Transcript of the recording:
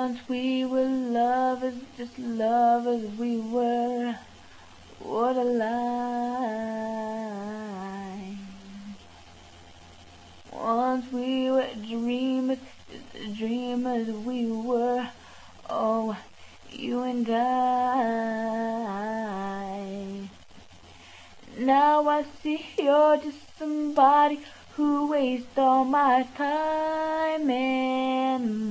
Once we were lovers, just lovers we were. What a lie. Once we were dreamers, just dreamers we were. Oh, you and I. Now I see you're just somebody who wastes all my time and